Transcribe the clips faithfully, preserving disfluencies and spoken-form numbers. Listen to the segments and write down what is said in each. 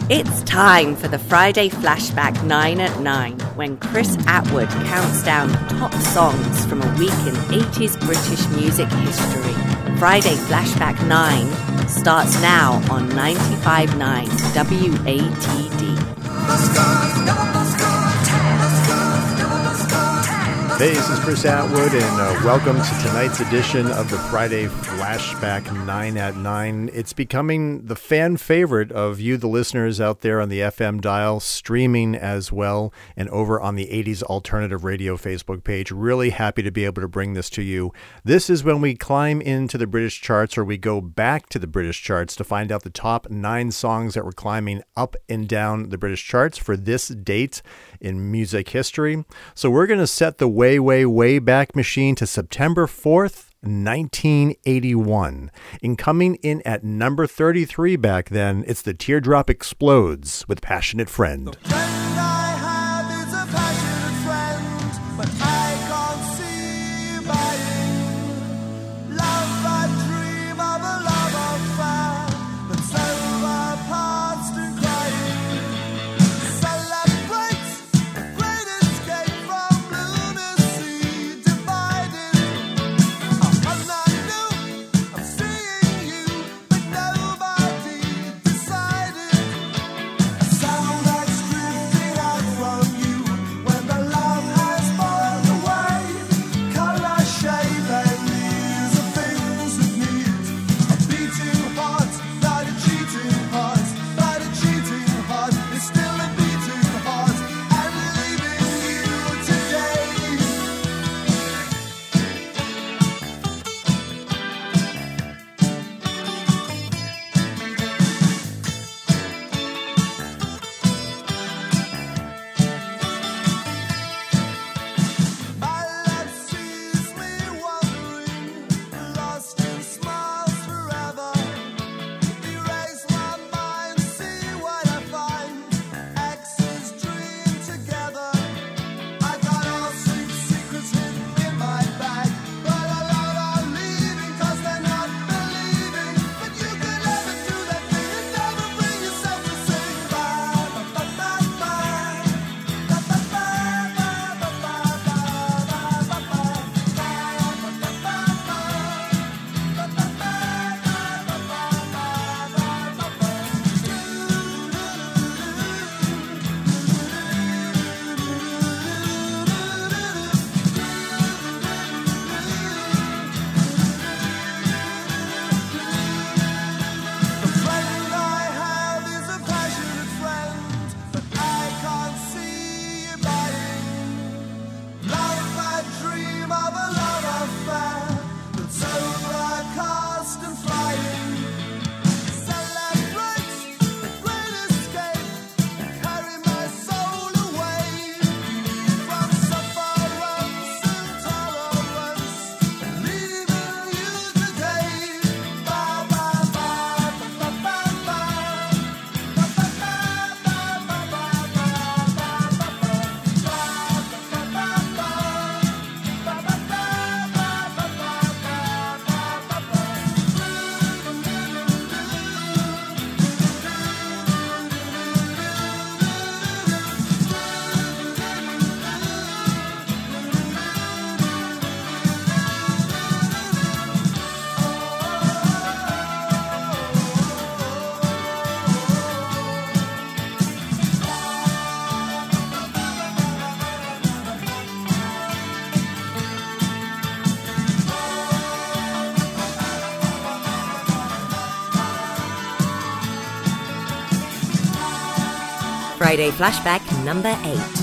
It's time for the Friday Flashback nine at nine, when Chris Atwood counts down top songs from a week in eighties British music history. Friday Flashback nine starts now on ninety-five point nine W A T D. Hey, this is Chris Atwood, and uh, welcome to tonight's edition of the Friday Flashback nine at nine. It's becoming the fan favorite of you, the listeners out there on the F M dial, streaming as well, and over on the eighties Alternative Radio Facebook page. Really happy to be able to bring this to you. This is when we climb into the British charts, or we go back to the British charts to find out the top nine songs that were climbing up and down the British charts for this date in music history. So we're going to set the way, way, way back machine to September fourth, nineteen eighty-one. And coming in at number thirty-three back then, it's The Teardrop Explodes with Passionate Friend. The friend I have is a passionate friend, but I can't see you buying. Love, I dream of a love affair, but so far past and crying. Celebrate the great escape from lunacy divided. And I knew I'm seeing you, but nobody decided. Sound that's drifting out from you when the love has fallen away. Color, shape, and these are things we need. A beating heart, not a cheating heart, not a cheating heart. It's still a beating heart, and leaving you today. My love sees me wandering, lost in smiles forever. Erase my mind, see what I find. Exes dream together. I got all sweet secrets hidden in my bag, but a lot are leaving 'cause they're not believing. But you can never do that thing and never bring yourself to say bye. Ba ba ba ba. Ba ba ba ba ba ba ba ba ba ba. The friend I have is a passionate friend, but I can't see you buying. Love, I dream of a love affair, that's overcast and flying. Celebrate the great escape and carry my soul away from sufferance and tolerance, leaving you today. Ba ba ba ba ba ba ba. Ba ba ba ba ba ba ba ba ba ba. Ba ba ba ba. Ba ba ba ba ba ba ba ba ba. Friday Flashback number eight.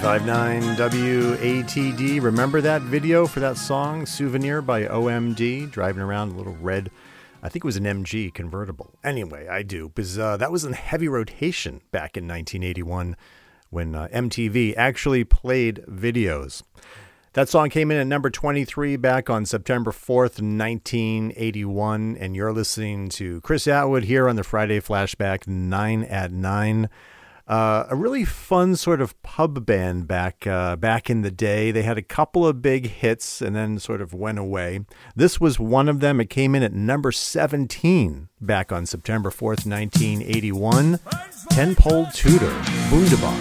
ninety-five point nine W A T D. Remember that video for that song, Souvenir by O M D, driving around a little red, I think it was an M G convertible. Anyway, I do, because uh, that was in heavy rotation back in nineteen eighty-one when uh, M T V actually played videos. That song came in at number twenty-three back on September fourth, nineteen eighty-one, and you're listening to Chris Atwood here on the Friday Flashback nine at nine. Uh, a really fun sort of pub band back uh, back in the day. They had a couple of big hits and then sort of went away. This was one of them. It came in at number seventeen back on September fourth, nineteen eighty-one. Ten-Pole Tudor, Wunderbar.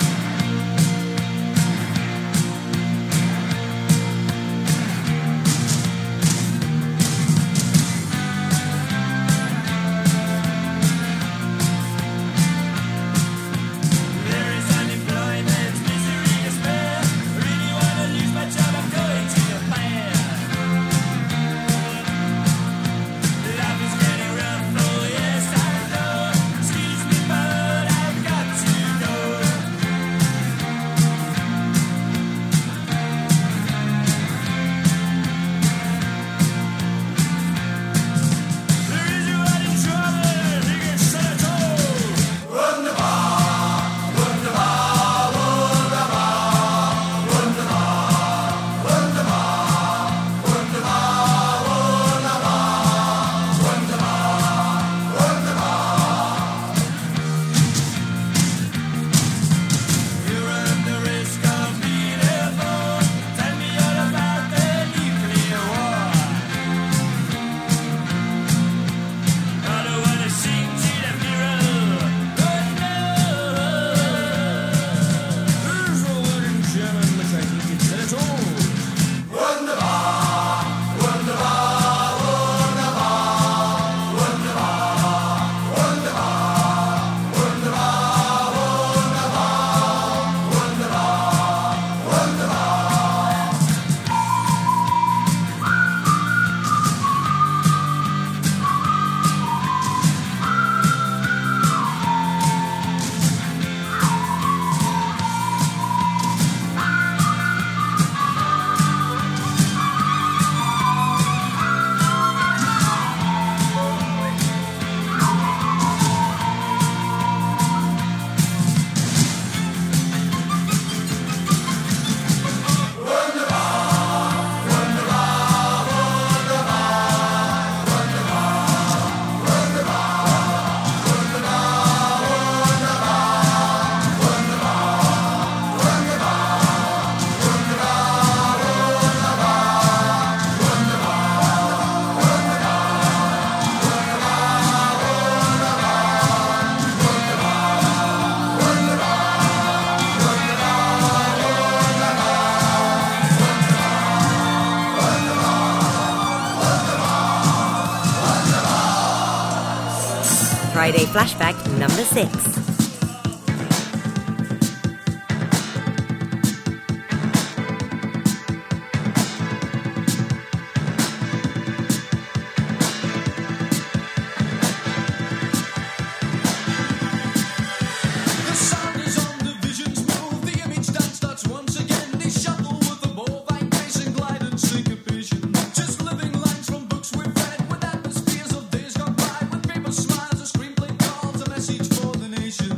Friday Flashback number six. Smiles, a screenplay calls, a message for the nation.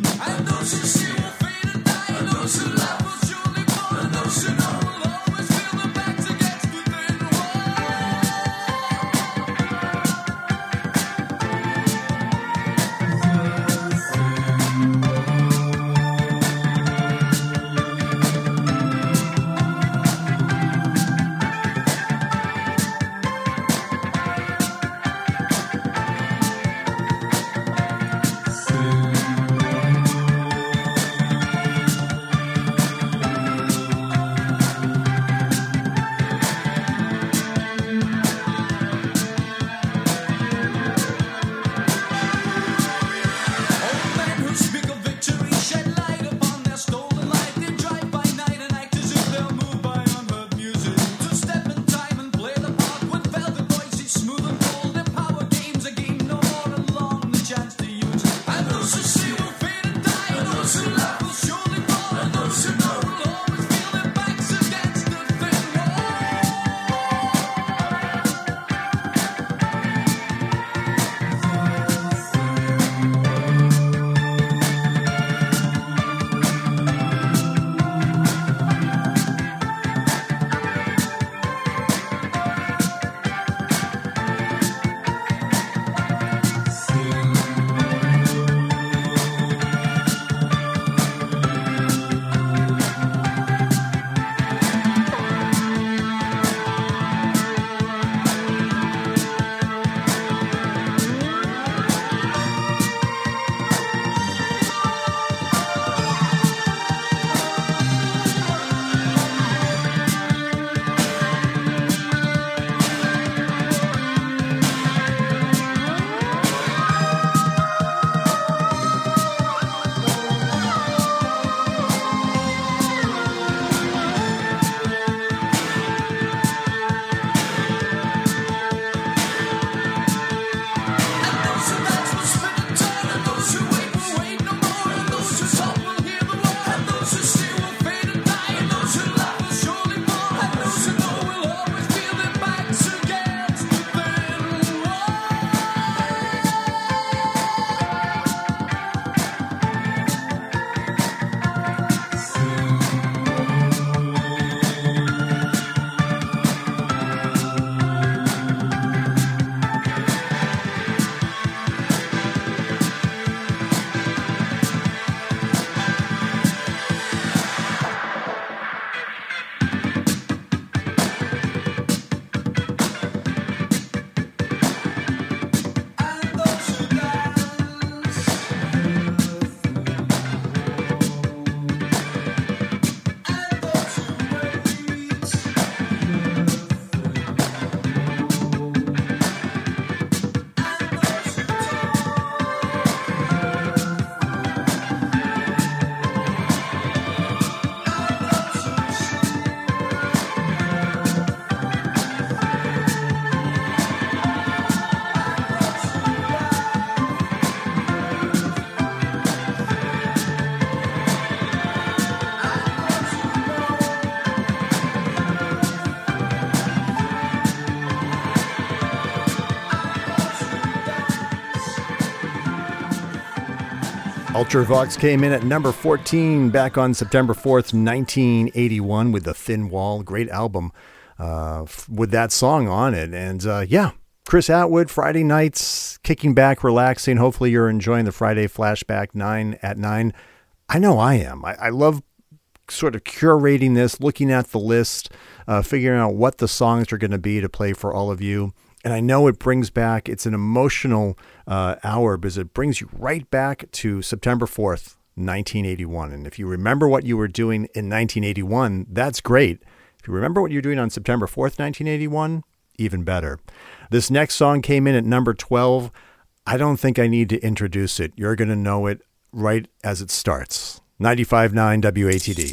Ultravox came in at number fourteen back on September fourth, nineteen eighty-one with The Thin Wall. Great album uh, f- with that song on it. And uh, yeah, Chris Atwood, Friday nights, kicking back, relaxing. Hopefully you're enjoying the Friday Flashback nine at nine. I know I am. I, I love sort of curating this, looking at the list, uh, figuring out what the songs are going to be to play for all of you. And I know it brings back, it's an emotional uh, hour because it brings you right back to September fourth, nineteen eighty-one. And if you remember what you were doing in nineteen eighty-one, that's great. If you remember what you're doing on September fourth, nineteen eighty-one, even better. This next song came in at number twelve. I don't think I need to introduce it. You're going to know it right as it starts. ninety-five point nine W A T D.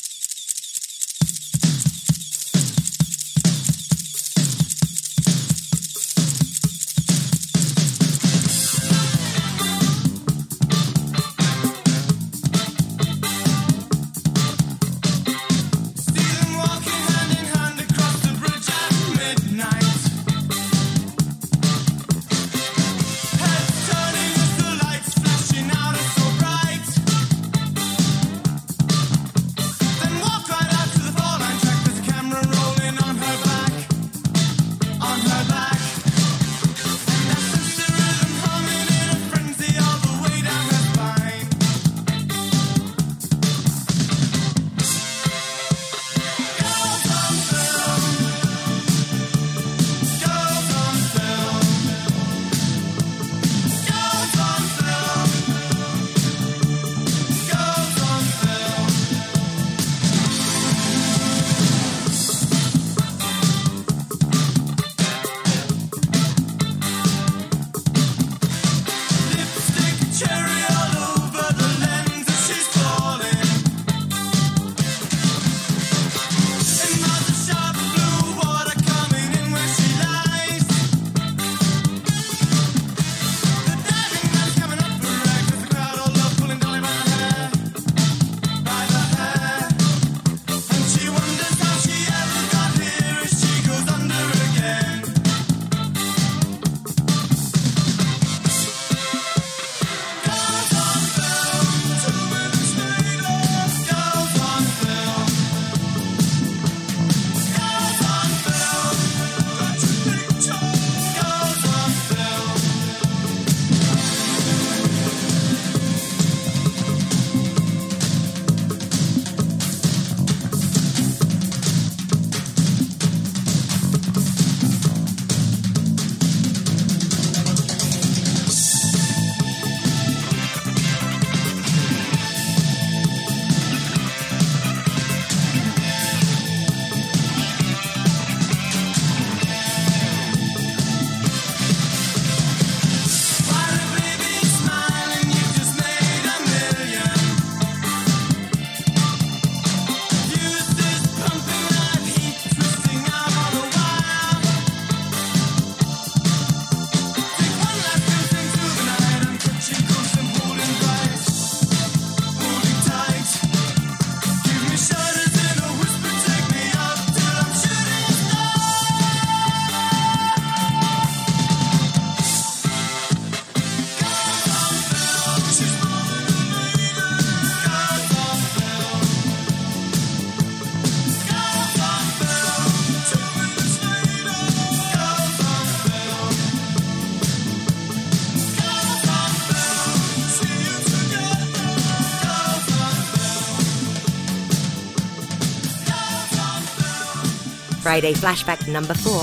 Friday Flashback number four.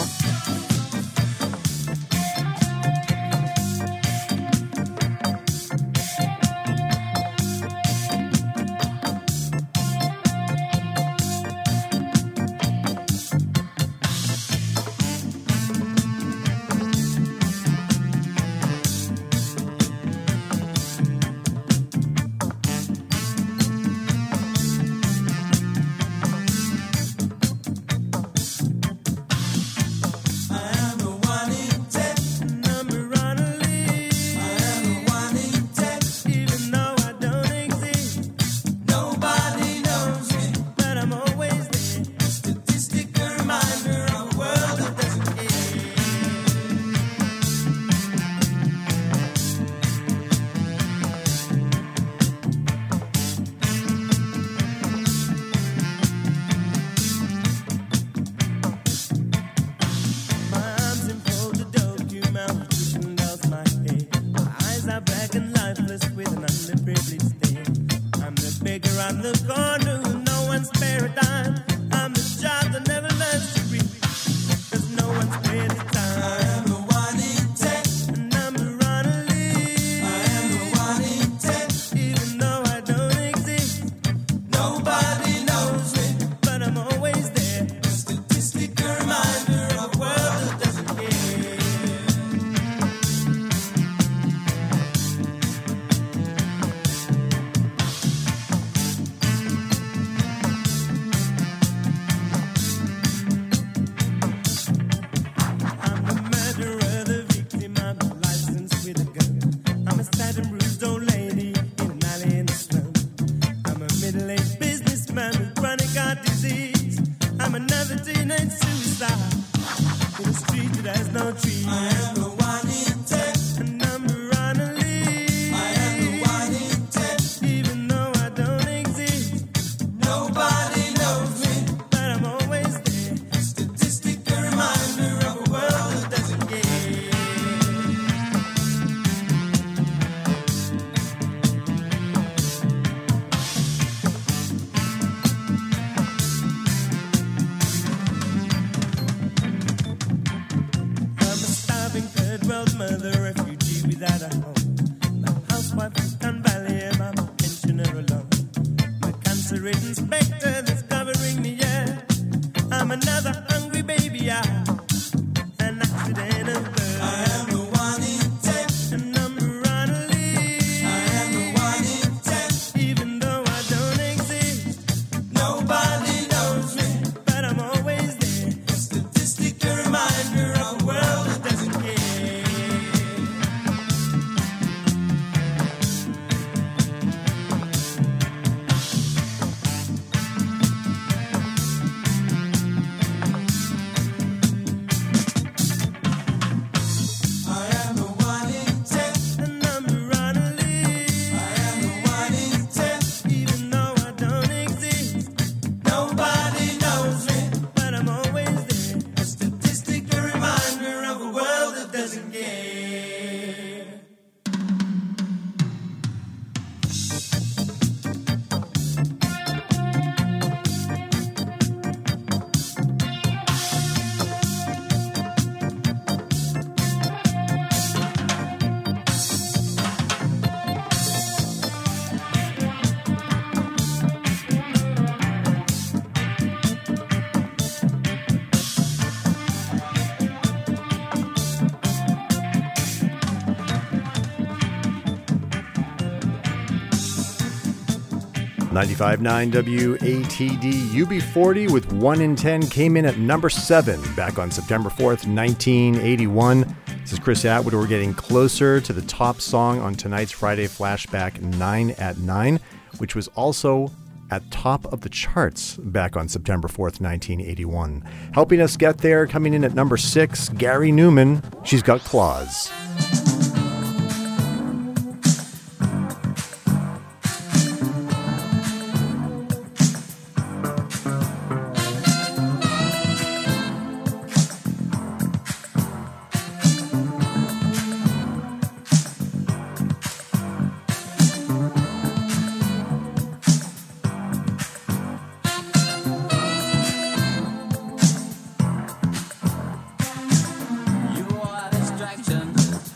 got disease. I'm another teenage suicide in a street that has no trees. I am the one in ten, a number on a leaf. I am the one in ten, even though I don't exist. Nobody knows me, but I'm always there. Statistic, a reminder of a world that doesn't care. World mother, refugee without a home. My housewife from Cannes Valley, and I'm a pensioner alone. My cancer-ridden spectre that's covering me, yeah. I'm another hungry baby, I an accident of birth. I am the one in ten, a number on a leaf. I am the one in ten, even though I don't exist. Nobody knows me, but I'm always there. A statistic, a reminder of a world that doesn't care. ninety-five point nine W A T D U B forty with one in ten came in at number seven back on September fourth, nineteen eighty-one. This is Chris Atwood. We're getting closer to the top song on tonight's Friday Flashback nine at nine, which was also at top of the charts back on September fourth, nineteen eighty-one. Helping us get there, coming in at number six, Gary Newman, She's Got Claws. You are a distraction.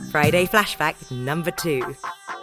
Friday Flashback number two.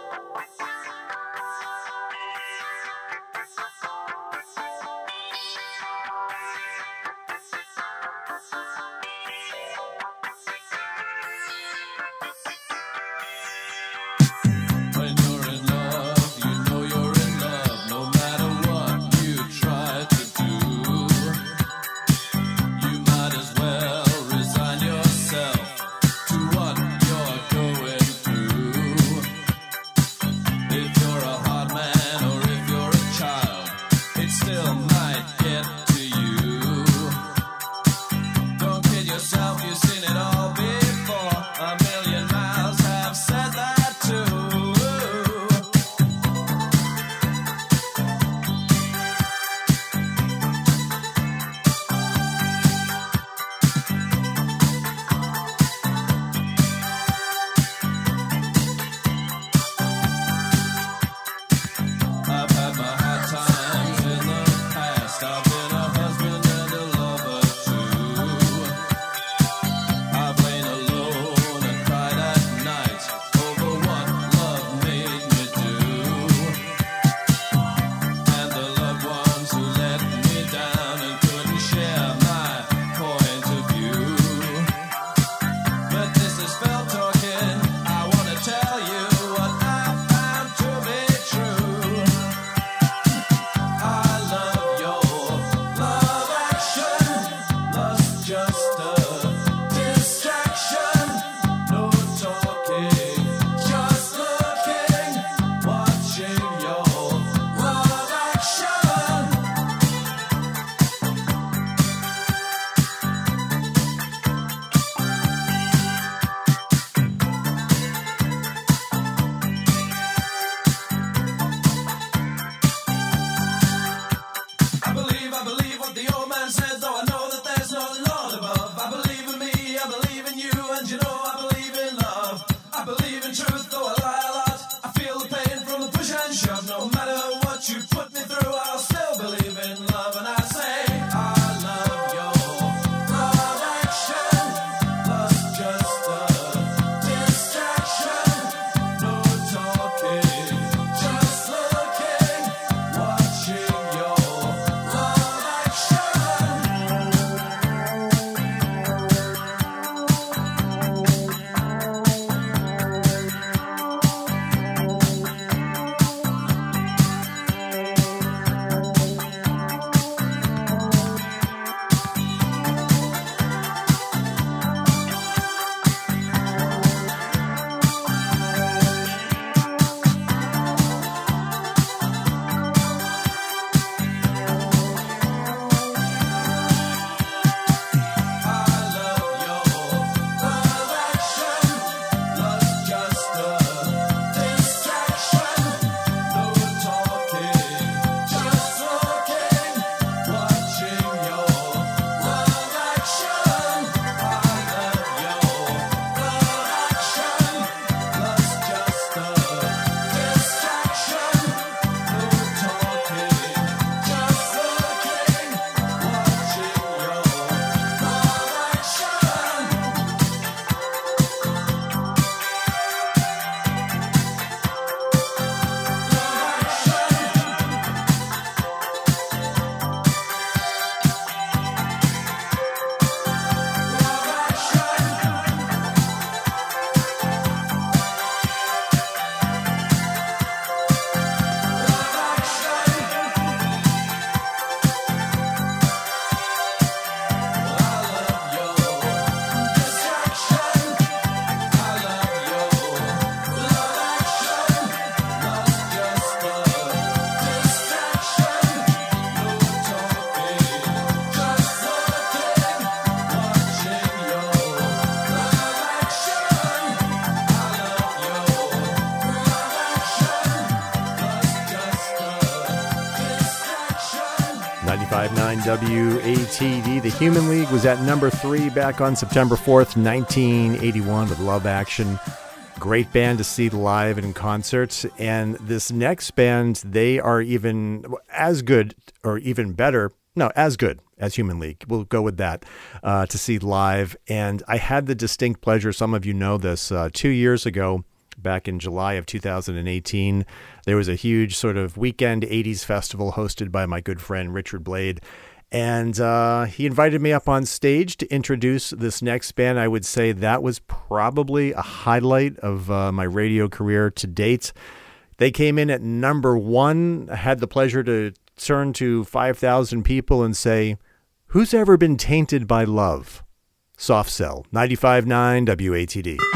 ninety-five point nine W A T D. The Human League was at number three back on September fourth, nineteen eighty-one with Love Action. Great band to see live and in concerts. And this next band, they are even as good or even better. No, as good as Human League. We'll go with that uh, to see live. And I had the distinct pleasure, some of you know this, uh, two years ago, back in July of two thousand eighteen, there was a huge sort of weekend eighties festival hosted by my good friend Richard Blade. And uh, he invited me up on stage to introduce this next band. I would say that was probably a highlight of uh, my radio career to date. They came in at number one. I had the pleasure to turn to five thousand people and say, who's ever been tainted by love? Soft Cell, ninety-five point nine W A T D.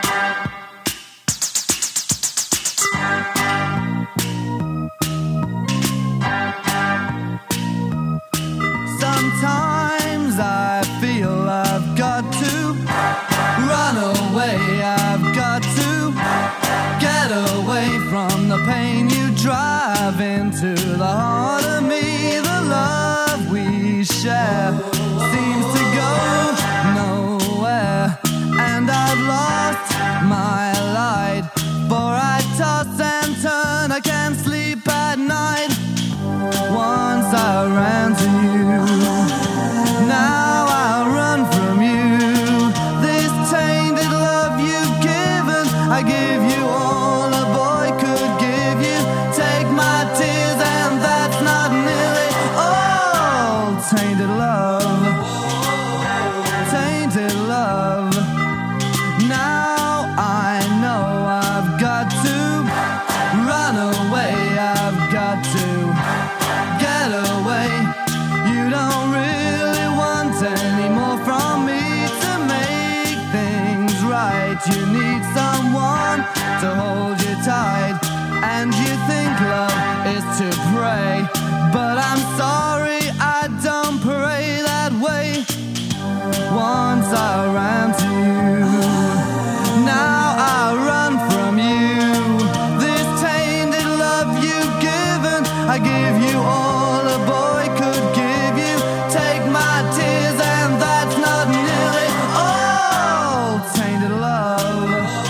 Sometimes I feel I've got to run away, I've got to get away from the pain you drive into the heart of me. The love we share seems to go nowhere, and I've lost my light, for I toss and turn, I can't sleep at night. Once I ran to you, now I run from you. This tainted love you've given, I give you all a boy could give you. Take my tears and that's not nearly all. Tainted love, tainted love. Now I know I've got to run away, I've got to get away. You don't really want any more from me to make things right. You need someone to hold you tight, and you think love is to pray, but I'm sorry, I don't pray that way. Once I ran to you, now I run from you. This tainted love you've given, I give you all a boy could give you. Take my tears and that's not nearly all. Tainted love,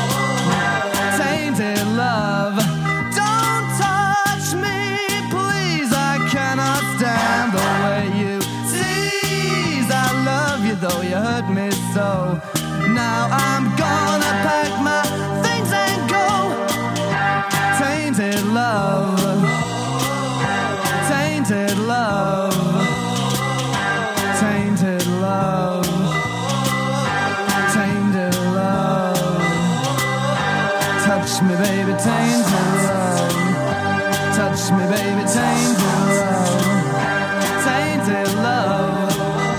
tainted love. Don't touch me, please, I cannot stand the way you tease. I love you though you hurt me so. Now I'm gonna pack my things and go. Tainted love, tainted love, tainted love, tainted love. Touch me, baby, tainted love. Touch me, baby, tainted love. Tainted love.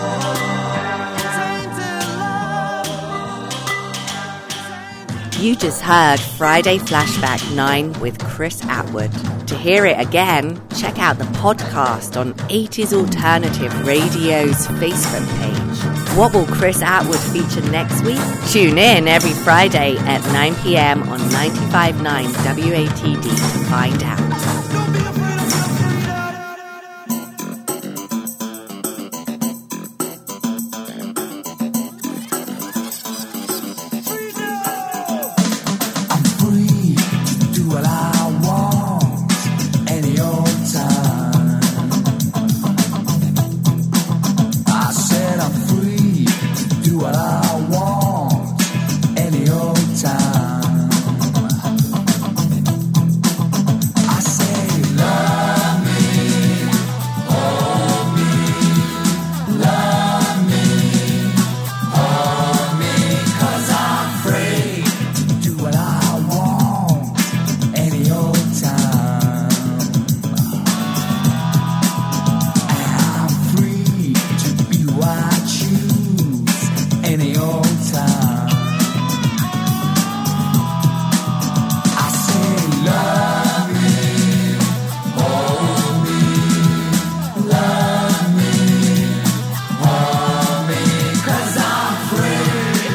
Tainted love. You just heard Friday Flashback nine with Chris Atwood. To hear it again, check out the podcast on eighties Alternative Radio's Facebook page. What will Chris Atwood feature next week? Tune in every Friday at nine p.m. on ninety-five point nine W A T D to find out. Don't be afraid of your I'm free to do what I want any old time. I said I'm free to do what I want any old time. I say love me, hold me, love me, hold me, 'cause I'm free to do what I want any old time. I'm free to be who I choose any old time. I say love me, hold me, love me, hold me, 'cause I'm free.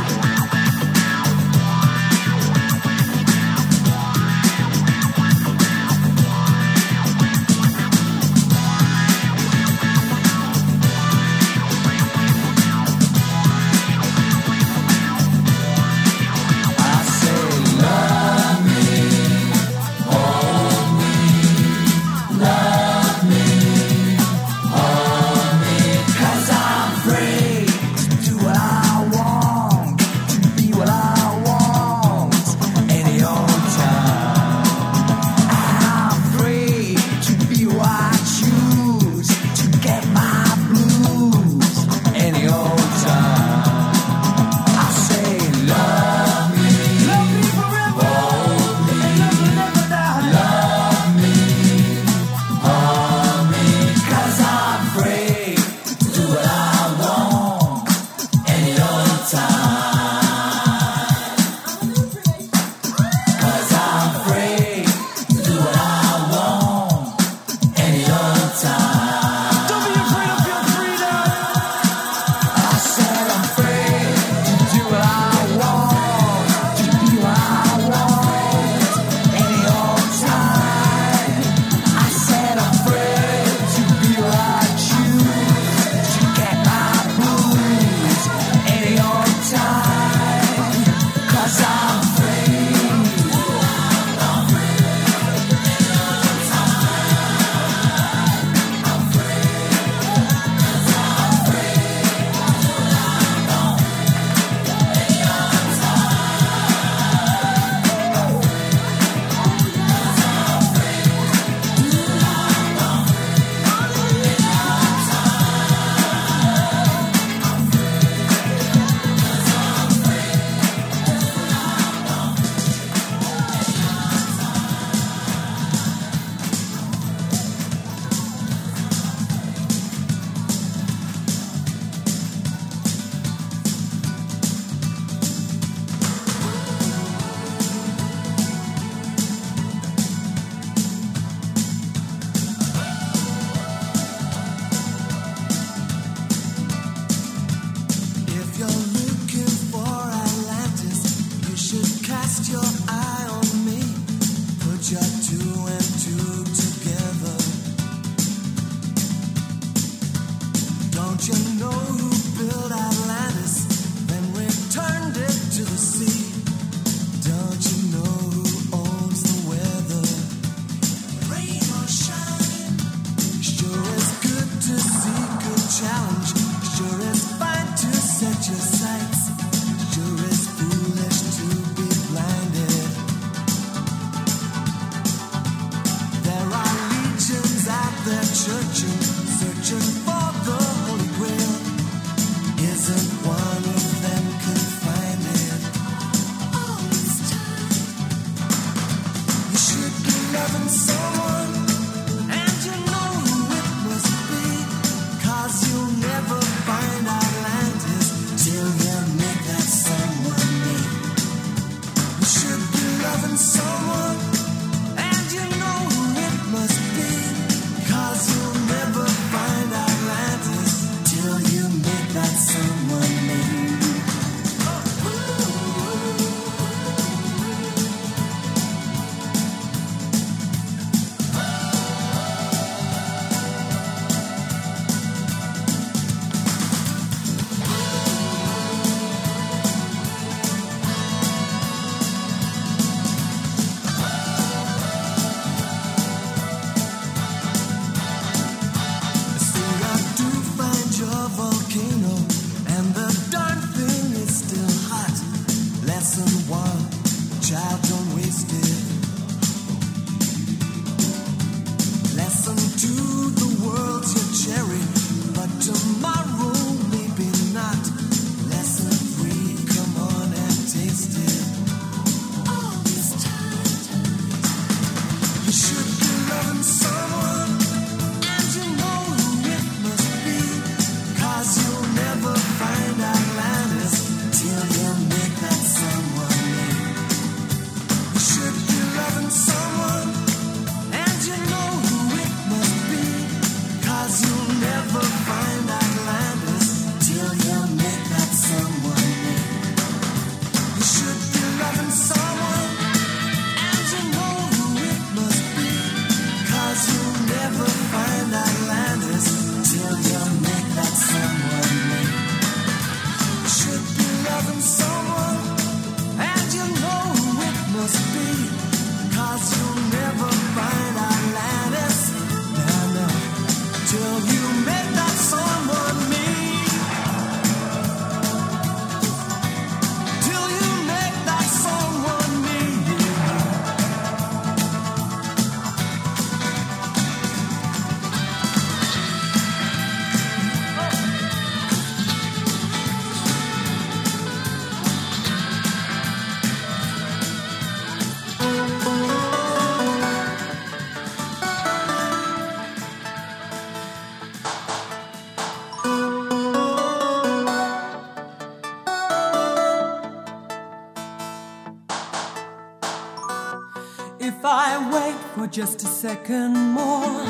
if I wait for just a second more,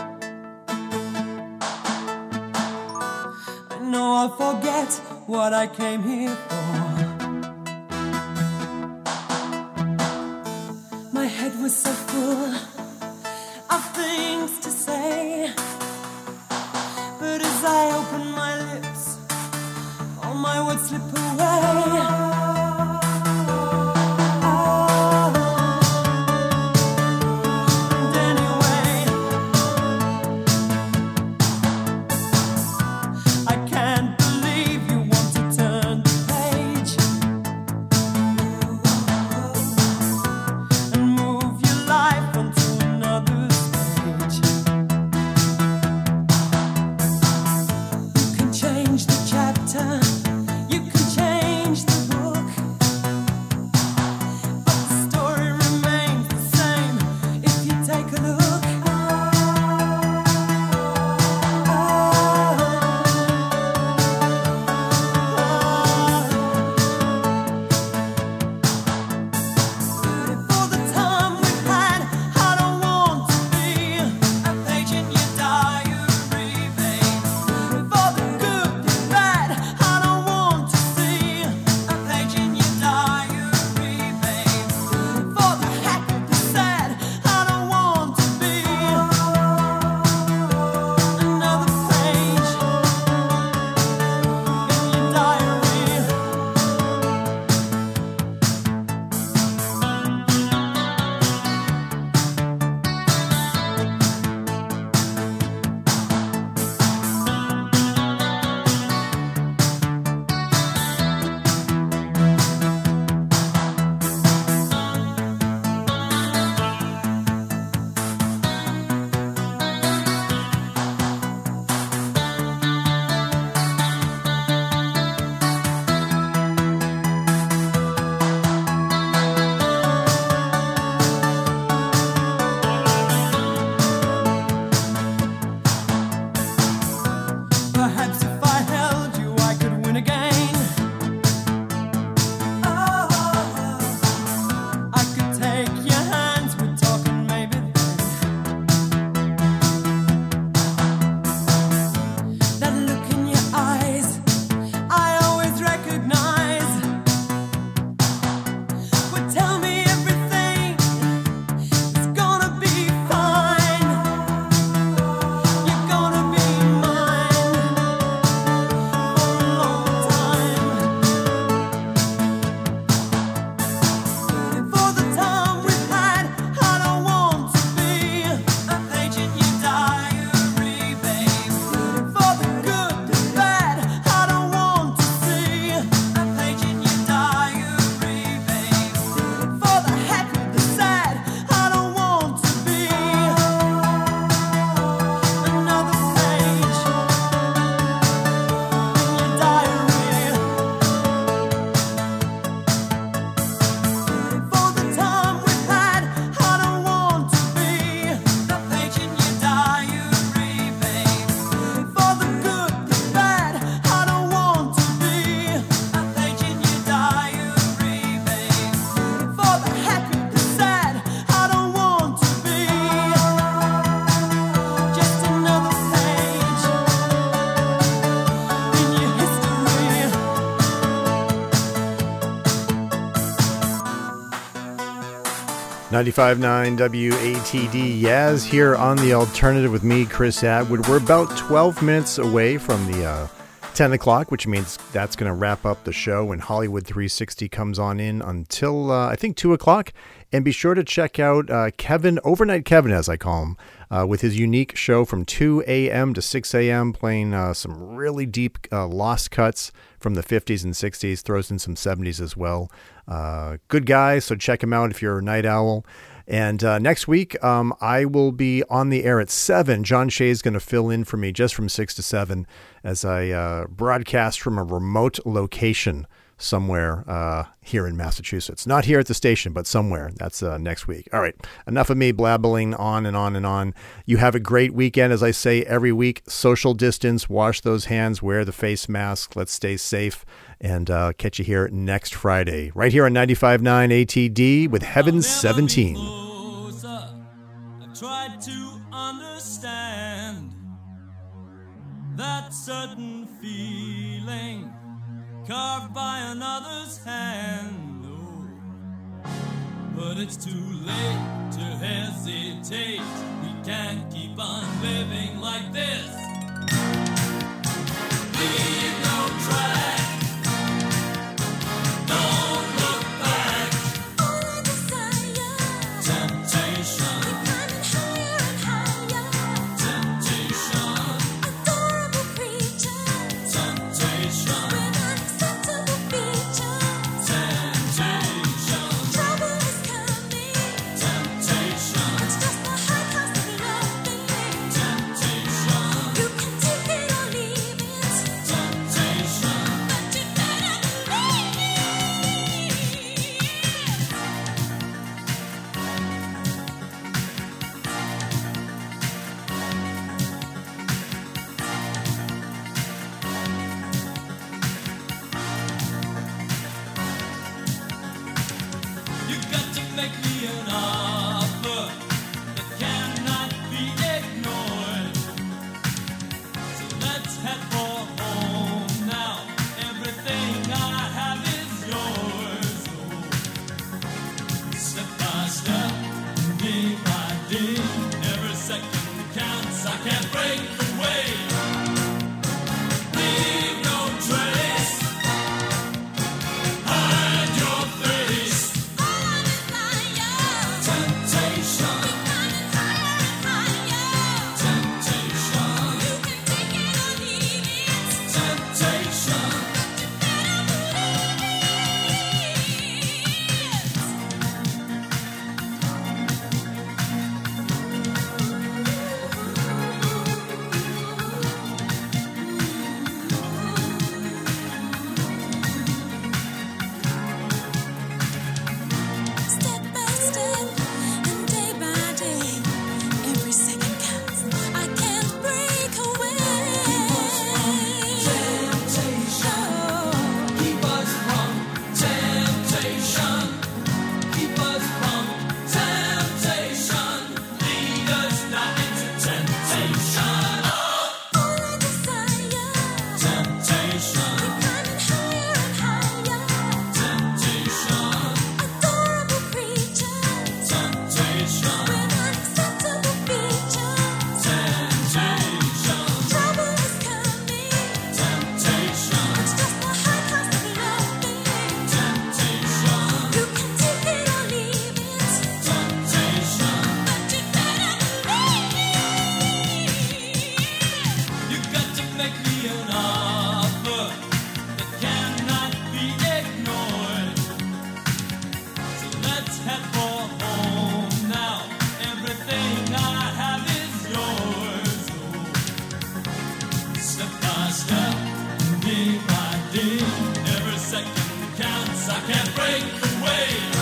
I know I'll forget what I came here for. My head was so full of things to say, but as I open my lips, all my words slip away. ninety-five point nine W A T D, Yaz here on The Alternative with me, Chris Atwood. We're about twelve minutes away from the uh, ten o'clock, which means that's going to wrap up the show when Hollywood three sixty comes on in until, uh, I think, two o'clock. And be sure to check out uh, Kevin, Overnight Kevin, as I call him, uh, with his unique show from two a.m. to six a.m., playing uh, some really deep uh, lost cuts from the fifties and sixties, throws in some seventies as well. Uh, good guy, so check him out if you're a night owl. And uh, next week, um, I will be on the air at seven. John Shea is going to fill in for me just from six to seven as I uh, broadcast from a remote location somewhere uh, here in Massachusetts. Not here at the station, but somewhere. That's uh, next week. All right, enough of me blabbling on and on and on. You have a great weekend. As I say every week, social distance, wash those hands, wear the face mask. Let's stay safe, and uh, catch you here next Friday, right here on ninety-five point nine A T D with Heaven seventeen. to understand that certain feeling carved by another's hand. Oh, but it's too late to hesitate. We can't keep on living like this. Leave no track. Don't look back. All I desire, Temptation, keep climbing higher and higher. temptation, Adorable creatures temptation, with unacceptable features. temptation, Trouble is coming. temptation, It's just the high cost of loving. temptation, You can take it or leave it, temptation. but you better believe it. You got to make me an offer that cannot be ignored. So let's head for home now. Everything I have is yours. Oh, step by step, day by day, every second counts. I can't break away. Leave no trace. Hide your face. All I desire, Temptation, keep climbing higher and higher. temptation, You can take it or leave it, temptation. but you better believe Step by step and day by day, every second counts. I can't break away. Temptation, Oh, keep us from temptation. Keep us from temptation. Lead us not into temptation. all I desire, Temptation, climbing higher and higher. temptation, Adorable creatures temptation, with unacceptable features. temptation, Trouble is coming. temptation, It's just the high cost of loving. temptation, You can take it or leave it, temptation. but you better believe it. You got to make me an offer that cannot be ignored. So let's head for home now. Everything I have is yours. Oh, step by step, day by day, every second counts. I can't break away.